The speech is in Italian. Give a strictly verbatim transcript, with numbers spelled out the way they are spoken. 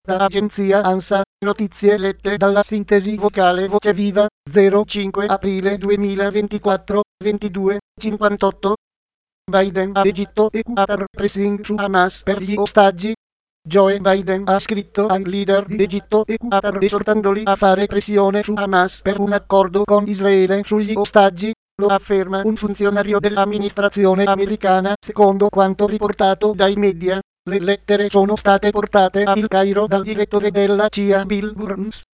Da agenzia ANSA, notizie lette dalla sintesi vocale Voce Viva, zero cinque aprile duemilaventiquattro, ventidue cinquantotto. Biden a Egitto e Qatar pressing su Hamas per gli ostaggi. Joe Biden ha scritto ai leader di Egitto e Qatar esortandoli a fare pressione su Hamas per un accordo con Israele sugli ostaggi. Lo afferma un funzionario dell'amministrazione americana, secondo quanto riportato dai media. Le lettere sono state portate a Il Cairo dal direttore della C I A Bill Burns,